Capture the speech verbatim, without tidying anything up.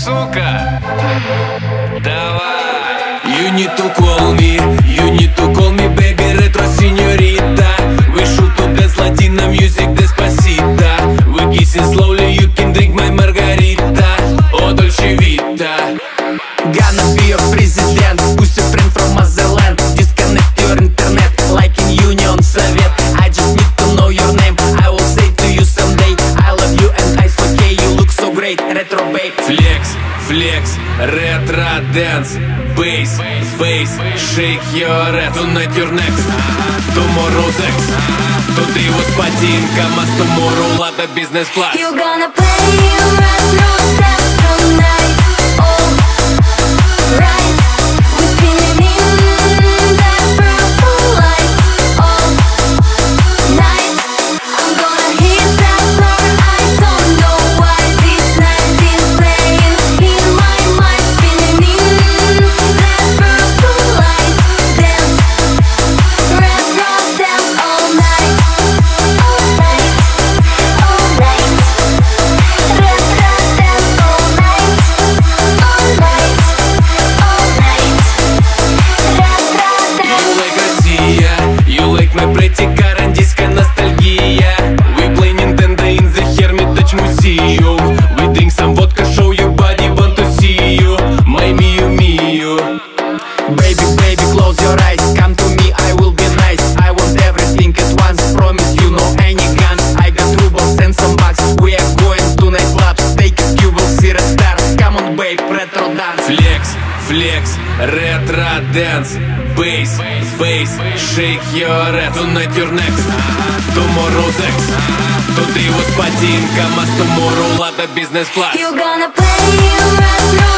сука. Давай. You need to call me, you need to call me, baby, retro señorita. We should to dance Latina music, despacito. We kissing slowly, you can drink my margarita. Oh, Dolce Vita. Gonna be your president, pussy friend from motherland. Disconnect your internet like in Union Soviet. I just need to know your name, I will say to you someday I love you and ice okay, you look so great, retro babe. Flex, flex, retro dance. Bass, bass, shake your ass. Tonight you're next, tomorrow's ex. Today was party income, as tomorrow Lada business class. You gonna play retro dance tonight, alright. We're spinning in that purple light all night. I'm gonna hit that floor, I don't know why this night is playing in my mind. Spinning in that purple light, dance, retro dance all night, all night, all night. Retro dance all night, all night, all night. Retro dance. You like Россия, you like my pretty car and disco nostalgia. We play Nintendo in the Hermitage Museum. We drink some vodka, show your body, want to see you, my Miu Miu. Baby, baby, close your eyes, come to me, I will be nice. I want everything at once, promise you no any guns. I got rubles and some bucks, we are going to night clubs. Take it, you will see red stars. Come on babe, retro dance. Flex, flex, retro dance. Bass, bass, shake your ass. Tonight you're next, tomorrow's ex. Today was party income, as tomorrow Lada business class. You gonna play retro